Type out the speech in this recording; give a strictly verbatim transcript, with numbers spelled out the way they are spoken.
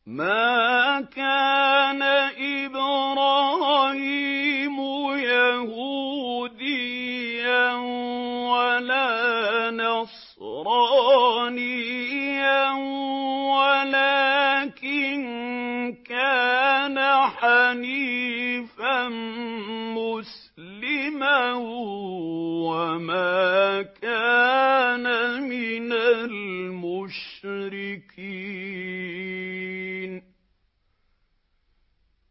مَا كَانَ إِبْرَاهِيمُ يَهُودِيًّا وَلَا نَصْرَانِيًّا وَلَٰكِن كَانَ حَنِيفًا مُّسْلِمًا وَمَا كَانَ مِنَ الْمُشْرِكِينَ